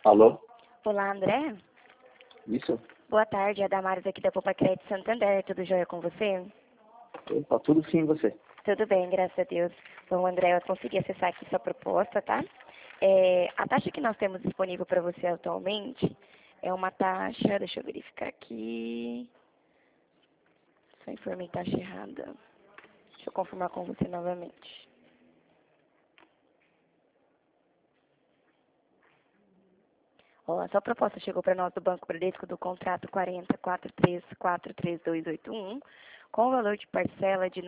Alô? Olá, André. Isso? Boa tarde, é a Damares aqui da Poupa Crédito Santander. Tudo jóia com você? Tá tudo sim, você. Tudo bem, graças a Deus. Bom, André, eu consegui acessar aqui sua proposta, tá? A taxa que nós temos disponível para você atualmente é uma taxa, deixa eu verificar aqui. Só informei taxa errada. Deixa eu confirmar com você novamente. Ó, a sua proposta chegou para nós do Banco Bradesco do contrato 40.43.43281, com o valor de parcela de R$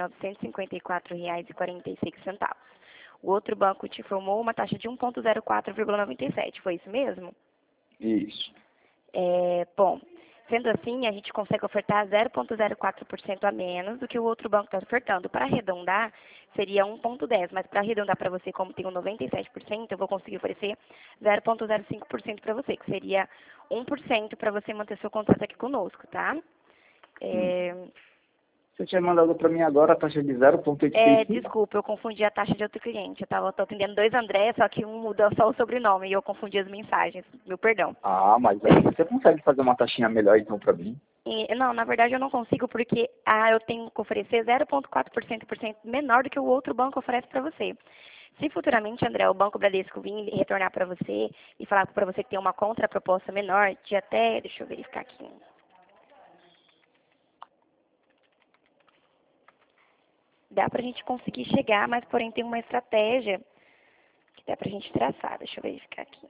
954,46. O outro banco te informou uma taxa de 1,04,97, foi isso mesmo? Isso. Bom, sendo assim, a gente consegue ofertar 0,04% a menos do que o outro banco está ofertando. Para arredondar, seria 1,10%, mas para arredondar para você, como tem o 97%, eu vou conseguir oferecer 0,05% para você, que seria 1% para você manter seu contrato aqui conosco, tá? Você tinha mandado para mim agora a taxa de 0,85? Desculpa, eu confundi a taxa de outro cliente. Tô atendendo dois André, só que um mudou só o sobrenome e eu confundi as mensagens. Meu perdão. Ah, mas aí você consegue fazer uma taxinha melhor então para mim? Não, na verdade eu não consigo porque eu tenho que oferecer 0,4% menor do que o outro banco oferece para você. Se futuramente, André, o Banco Bradesco vir retornar para você e falar para você que tem uma contraproposta menor, de até, deixa eu verificar aqui. Dá para a gente conseguir chegar, mas porém tem uma estratégia que dá para a gente traçar. Deixa eu verificar aqui.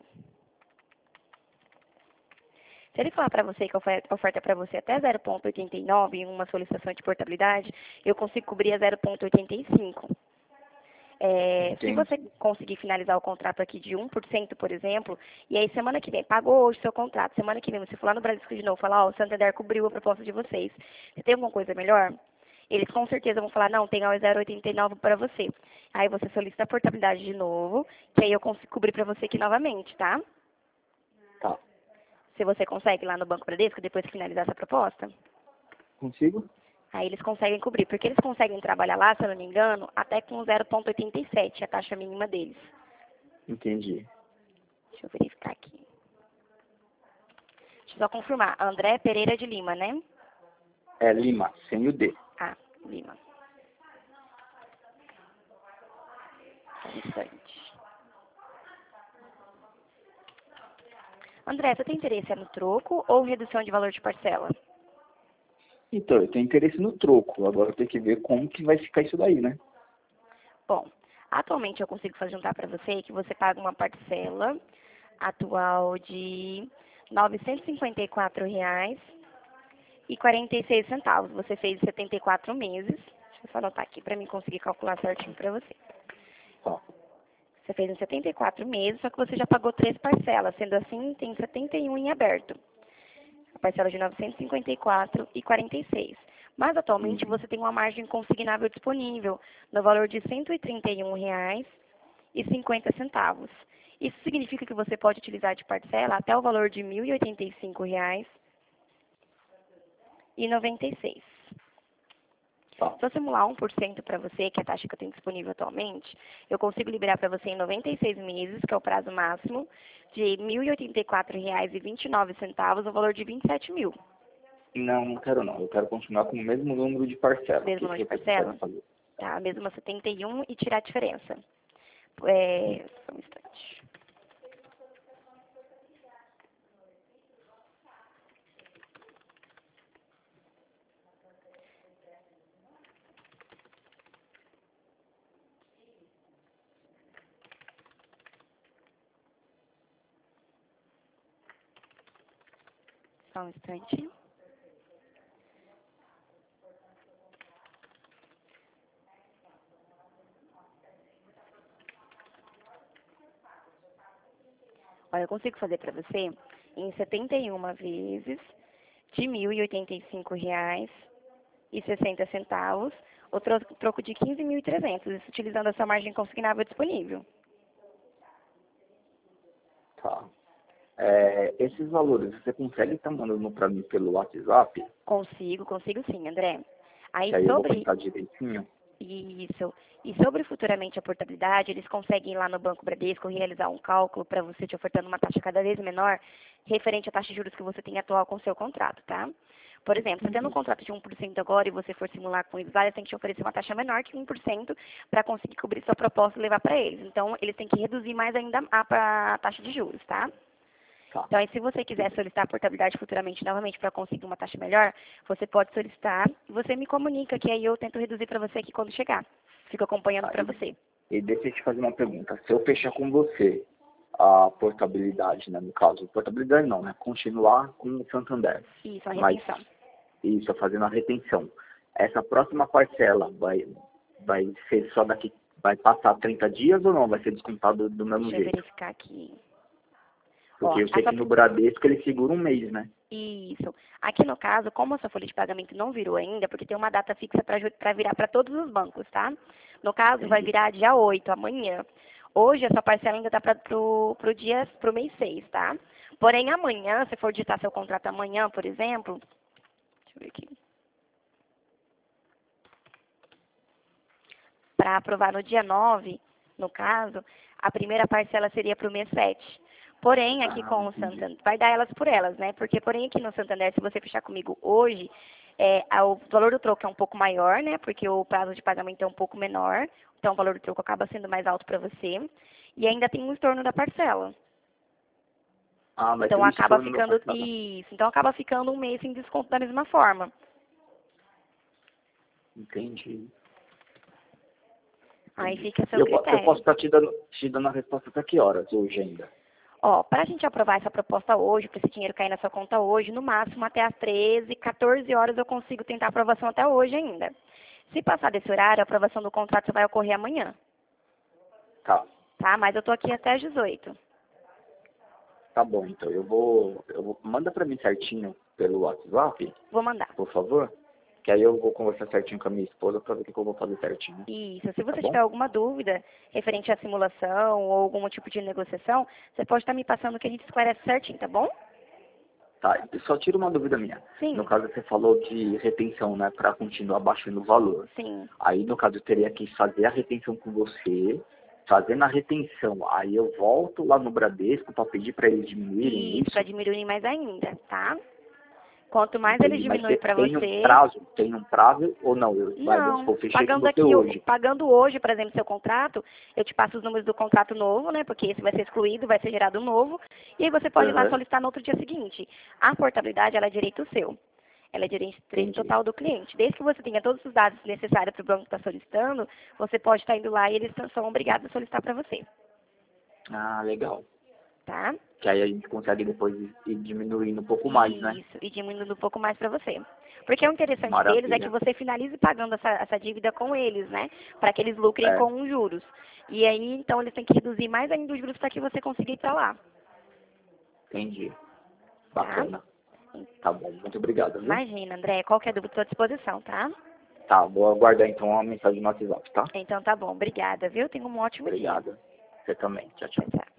Se ele falar para você que a oferta é para você até 0,89 em uma solicitação de portabilidade, eu consigo cobrir a 0,85. Se Entendi. você conseguir finalizar o contrato aqui de 1%, por exemplo, e aí semana que vem, pagou hoje o seu contrato, semana que vem você for lá no Bradesco de novo, falar, ó, o Santander cobriu a proposta de vocês. Você tem alguma coisa melhor? Eles com certeza vão falar, não, tem a 0,89 para você. Aí você solicita a portabilidade de novo, que aí eu consigo cobrir para você aqui novamente, tá? Tá. Se você consegue lá no Banco Bradesco, depois que finalizar essa proposta, Consigo? aí eles conseguem cobrir. Porque eles conseguem trabalhar lá, se eu não me engano, até com 0,87, a taxa mínima deles. Entendi. Deixa eu verificar aqui. Deixa eu só confirmar. André Pereira de Lima, né? É Lima, sem o D. Ah, Lima. Só um instante. André, você tem interesse no troco ou redução de valor de parcela? Então, eu tenho interesse no troco. Agora eu tenho que ver como que vai ficar isso daí, né? Bom, atualmente eu consigo juntar para você que você paga uma parcela atual de R$ 954,46. Você fez 74 meses. Deixa eu só anotar aqui para mim conseguir calcular certinho para você. Tá. Você fez em 74 meses, só que você já pagou 3 parcelas. Sendo assim, tem 71 em aberto. A parcela de R$ 954,46. Mas atualmente você tem uma margem consignável disponível no valor de R$ 131,50. Isso significa que você pode utilizar de parcela até o valor de R$ 1.085,96. Tá. Se eu simular 1% para você, que é a taxa que eu tenho disponível atualmente, eu consigo liberar para você em 96 meses, que é o prazo máximo, de R$ 1.084,29, o valor de 27 mil. Não, não quero não. Eu quero continuar com o mesmo número de parcelas. O Mesmo que número que de você consegue parcela? fazer? Tá, mesmo 71 e tirar a diferença. Só um instante. Só um instante. Olha, eu consigo fazer para você em 71 vezes de R$ 1.085,60, o troco de 15.300, isso utilizando a sua margem consignável disponível. Tá. Esses valores, você consegue estar mandando para mim pelo WhatsApp? Consigo sim, André. Aí Que aí eu vou sobre pensar direitinho. Isso. E sobre futuramente a portabilidade, eles conseguem ir lá no Banco Bradesco realizar um cálculo para você te ofertando uma taxa cada vez menor, referente à taxa de juros que você tem atual com o seu contrato, tá? Por exemplo, você tendo um contrato de 1% agora e você for simular com eles lá, eles têm que te oferecer uma taxa menor que 1% para conseguir cobrir sua proposta e levar para eles. Então, eles têm que reduzir mais ainda a taxa de juros, tá? Tá. Então, aí, se você quiser solicitar a portabilidade futuramente novamente para conseguir uma taxa melhor, você pode solicitar e você me comunica que aí eu tento reduzir para você aqui quando chegar. Fico acompanhando para você. E deixa eu te fazer uma pergunta. Se eu fechar com você a portabilidade, né, no caso, portabilidade não, né, continuar com o Santander. Isso, a Mas retenção. isso, fazendo a retenção. Essa próxima parcela vai ser só daqui, vai passar 30 dias ou não? Vai ser descontado do mesmo Deixa eu jeito? verificar aqui. Porque Ó, eu sei que no Bradesco ele segura um mês, né? Isso. Aqui no caso, como a sua folha de pagamento não virou ainda, porque tem uma data fixa para virar para todos os bancos, tá? No caso, vai Entendi. virar dia 8, amanhã. Hoje, a sua parcela ainda está pro mês 6, tá? Porém, amanhã, se for digitar seu contrato amanhã, por exemplo, deixa eu ver aqui. Para aprovar no dia 9, no caso, a primeira parcela seria para o mês 7. Porém, aqui Ah, com o entendi. Santander, vai dar elas por elas, né? Porque, porém, aqui no Santander, se você fechar comigo hoje, o valor do troco é um pouco maior, né? Porque o prazo de pagamento é um pouco menor. Então, o valor do troco acaba sendo mais alto para você. E ainda tem um estorno da parcela. Ah, vai ter Então, um acaba estorno da ficando parcela. isso. Então, acaba ficando um mês sem desconto da mesma forma. Entendi. Aí Entendi. fica a E seu eu posso critério. estar te dando a resposta até que horas hoje ainda? Ó, para a gente aprovar essa proposta hoje, para esse dinheiro cair na sua conta hoje, no máximo até às 13, 14 horas eu consigo tentar a aprovação até hoje ainda. Se passar desse horário, a aprovação do contrato só vai ocorrer amanhã, Tá. tá? Mas eu tô aqui até às 18. Tá bom, então manda pra mim certinho pelo WhatsApp, Vou mandar. por favor, que aí eu vou conversar certinho com a minha esposa pra ver o que eu vou fazer certinho, Isso. Se tá você bom? tiver alguma dúvida referente à simulação ou algum tipo de negociação, você pode estar me passando que a gente esclarece certinho, tá bom? Tá, e só tira uma dúvida minha. No Sim, caso, você falou de retenção, né, pra continuar baixando o valor. sim. Aí, no caso, eu teria que fazer a retenção com você, fazendo a retenção, aí eu volto lá no Bradesco pra pedir pra eles diminuírem Isso, para isso. diminuir mais ainda, tá? Quanto mais eles Entendi, mas diminuem para você, tem um prazo ou não? Vamos não, supor, fechei com você hoje. pagando hoje, por exemplo, seu contrato, eu te passo os números do contrato novo, né? Porque esse vai ser excluído, vai ser gerado um novo, e aí você pode ir lá Aham, solicitar no outro dia seguinte. A portabilidade, ela é direito seu. Ela é direito entendi. total do cliente. Desde que você tenha todos os dados necessários para o banco estar solicitando, você pode estar indo lá e eles são obrigados a solicitar para você, Ah, legal. tá? Que aí a gente consegue depois ir diminuindo um pouco mais, né? Isso, e diminuindo um pouco mais para você. Porque o interessante deles é que Maravilha. você finalize pagando essa dívida com eles, né? Para que eles lucrem É, com os juros. E aí, então, eles têm que reduzir mais ainda os juros para que você consiga ir para lá, entendi. tá? Bacana. Tá bom, muito obrigado, viu? Imagina, André, qualquer dúvida estou à disposição, tá? Tá, vou aguardar então uma mensagem no WhatsApp, tá? Então tá bom, obrigada, viu? Tenha um ótimo dia. Obrigado. Você também. Tchau, tchau. Tchau, tchau.